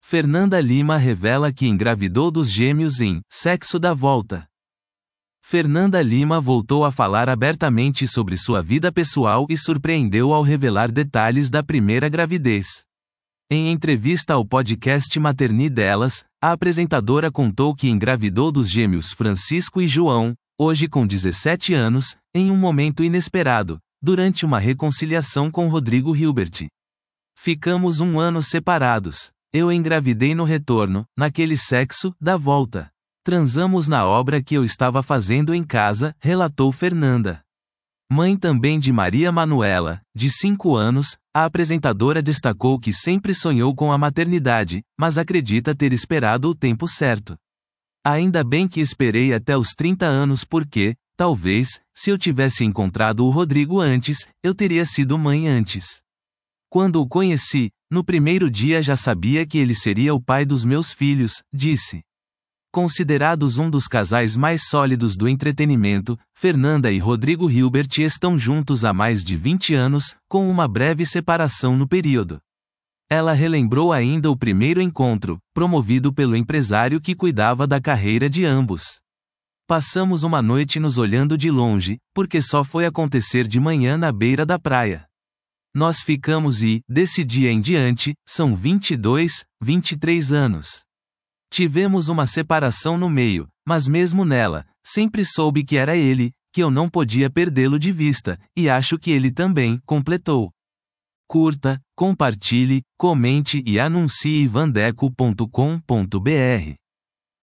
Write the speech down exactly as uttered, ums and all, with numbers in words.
Fernanda Lima revela que engravidou dos gêmeos em Sexo da Volta. Fernanda Lima voltou a falar abertamente sobre sua vida pessoal e surpreendeu ao revelar detalhes da primeira gravidez. Em entrevista ao podcast Materni Delas, a apresentadora contou que engravidou dos gêmeos Francisco e João, hoje com dezessete anos, em um momento inesperado, durante uma reconciliação com Rodrigo Hilbert. Ficamos um ano separados. Eu engravidei no retorno, naquele sexo da volta. Transamos na obra que eu estava fazendo em casa, relatou Fernanda. Mãe também de Maria Manuela, de cinco anos, a apresentadora destacou que sempre sonhou com a maternidade, mas acredita ter esperado o tempo certo. Ainda bem que esperei até os trinta anos porque, talvez, se eu tivesse encontrado o Rodrigo antes, eu teria sido mãe antes. Quando o conheci, no primeiro dia já sabia que ele seria o pai dos meus filhos, disse. Considerados um dos casais mais sólidos do entretenimento, Fernanda e Rodrigo Hilbert estão juntos há mais de vinte anos, com uma breve separação no período. Ela relembrou ainda o primeiro encontro, promovido pelo empresário que cuidava da carreira de ambos. Passamos uma noite nos olhando de longe, porque só foi acontecer de manhã na beira da praia. Nós ficamos e, desse dia em diante, são vinte e dois, vinte e três anos. Tivemos uma separação no meio, mas mesmo nela, sempre soube que era ele, que eu não podia perdê-lo de vista, e acho que ele também, completou. Curta, compartilhe, comente e anuncie vandeco ponto com ponto br.